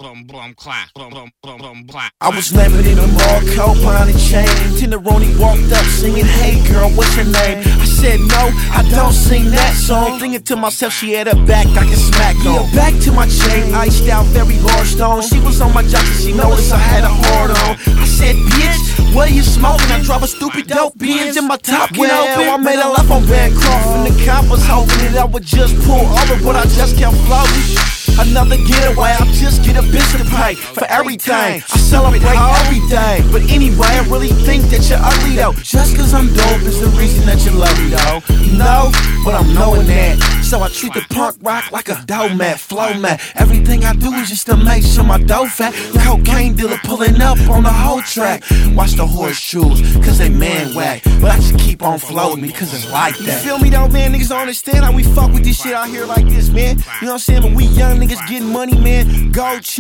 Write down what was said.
I was living in a mall, coupon and chain. Tenderoni walked up singing, "Hey girl, what's your name?" I said, "No, I don't sing that song." Thinking to myself, she had her back, I can smack on. Yeah, back to my chain, iced out, very large stone. She was on my jacket, she noticed I had a heart on. I said, "Bitch, what are you smoking?" I drop a stupid dope beans in my top can open. I made a left on Bancroft, and the cop was hoping that I would just pull over, but I just kept floating. Another getaway, I just get a bitch to pay for everything. I celebrate every day. But anyway, I really think that you're ugly though. Just cause I'm dope is the reason that you love me though. No, but I'm knowing that. So I treat the punk rock like a dough mat, flow mat. Everything I do is just to make sure my dough fat. Cocaine dealer pulling up on the whole track. Watch the horseshoes, cause they man whack. But I just keep on floating because it's like that. You feel me though, man? Niggas don't understand how we fuck with this shit out here like this, man. You know what I'm saying? But we young niggas getting money, man. Go check.